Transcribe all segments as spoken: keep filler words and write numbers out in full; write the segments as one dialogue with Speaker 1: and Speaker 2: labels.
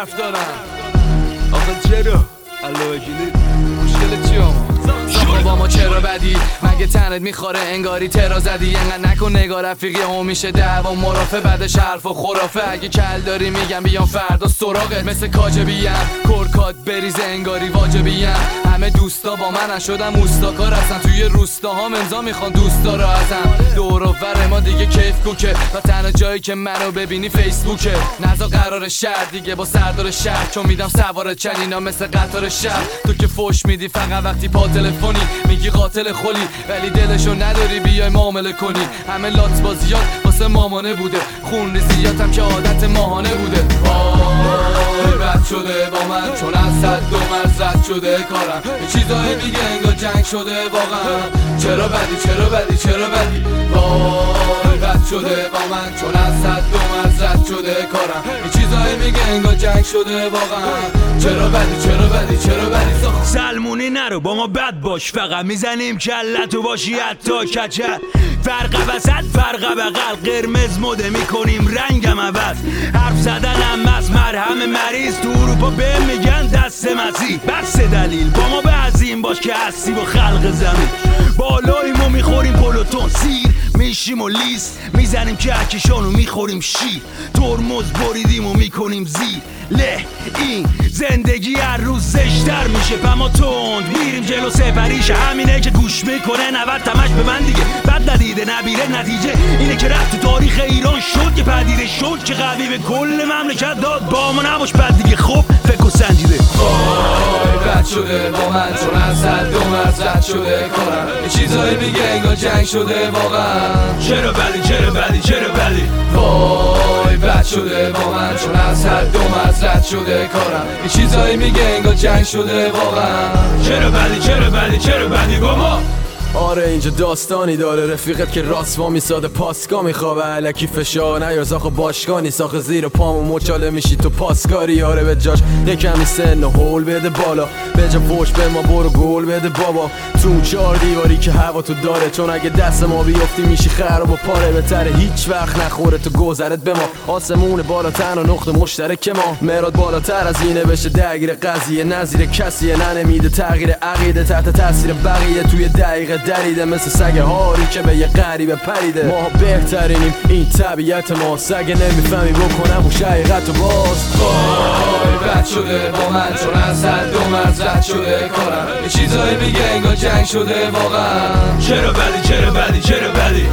Speaker 1: حرف دارم. آخه چرا؟ علاوه مشکل چی آما؟ با ما چرا بدی؟ مگه تنت میخوره انگاری ترا زدی؟ انقدر نکن نگاه رفیقی هم میشه دعوا مرافع بعدش حرف و خرافه. اگه کل داری میگم بیام فردا سراغت مثل کاجبیم کرکات بریز انگاری واجبیم. همه دوستا با من شدم اوستاکار هستن توی روستاها امضا میخوان دوستا رو ازم. دور و بر ما دیگه کیف کوکه و تنها جایی که منو ببینی فیسبوکه. نزا قرار شهر دیگه با سردار شهر چون میدم سوار چنینا مثل قطار شهر. تو که فوش میدی فقط وقتی پا تلفنی میگی قاتل خلی ولی دلشو نداری بیای معامله کنی. همه لات بازیات واسه مامانه بوده خون ریزیاتم که عادت ماهانه بوده. وای بد شده با من چون از صد دو مرز رد شده کارم. یه چیزایی میگه انگار جنگ شده واقعا. چرا بدی چرا بدی چرا بدی؟ وای بد شده با من چون از صد دو مرز رد شده کارم. یه چیزایی میگه انگار جنگ شده واقعا. چرا بدی چرا بدی چرا بدی؟
Speaker 2: سلمونی نرو با ما بد باش فقط میزنیم کلتو باشی حتی کچل. فرق وسط فرق بغل قرمز مده میکنیم رنگم عوض. حرف زدنم از مرهم مریض تو اروپا به میگن دست مسیح. بس دلیل با ما به عظیم باش که هستی با خلق زمین. بالاییم و میخوریم پلوتون سیر میشیم و لیست میزنیم کهکشان و میخوریم شیر. ترمز بریدیم و میکنیم زیر له. این زندگی هر روز زشتر میشه پما تند میریم جلو سفریش. همینه که گوش میکنه نود تمش به من دیگه بد ندیده نبیره. نتیجه اینه که رفت تو تاریخ ایران شد که پدیده شد که قوی به کل مملکت داد. با ما نباش بد دیگه خب فکر و سنجیده.
Speaker 1: وای بد شده با من چون از حد دو مرز رد شده کارم. یه چیزایی میگه انگار جنگ شده واقعا.
Speaker 2: چرا بدی چرا بدی چرا بدی؟
Speaker 1: وای بد شده با من چون از حد دو مرز رد شده کارم. یه چیزایی میگه انگار جنگ شده واقعا.
Speaker 2: چرا بدی چرا بدی چرا بدی با ما؟
Speaker 3: آره اینجا داستانی داره رفیقت که راست وا میساده پاسگاه میخوابه علکی فشار نیار زاخ باشگاه نیست. آخه زیر پامو مچاله میشی تو پاسکاری. آره به جاش یکمی سن و هول بده بالا به جا فوش به ما برو گل بده بابا. تو چهار دیواری که هوا تو داره چون اگه دست ما بیفتی میشی خراب و پاره. بهتره هیچ وقت نخوره تو گذرت به ما. آسمون بالاتر و نقطه مشترک ما. مراد بالاتر از اینه بشه درگیر قضیه نظیر کسیه ننمیده تغییر عقیده تحت تاثیر بقیه توی دقیقه دریده مثل سگ هاری که به یه غریبه پریده. ما بهترینیم این طبیعت ما. سگ نمیفهمی بکنم اون حقیقت و باز.
Speaker 1: وای بد شده با من چون از حد دو مرز رد شده کارم. یه چیزایی میگه انگار جنگ شده واقعا.
Speaker 2: چرا بدی چرا بدی چرا بدی؟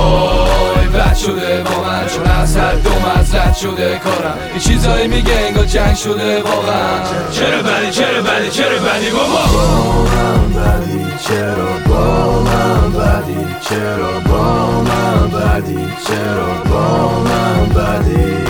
Speaker 1: وای بد شده با من چون از حد دو مرز رد شده کارم. یه چیزایی میگه انگار جنگ شده واقعا.
Speaker 2: چرا بدی چرا بدی چرا بدی بابا؟
Speaker 4: با من بدی چرا با من بدی چرا با من بدی چرا با من بدی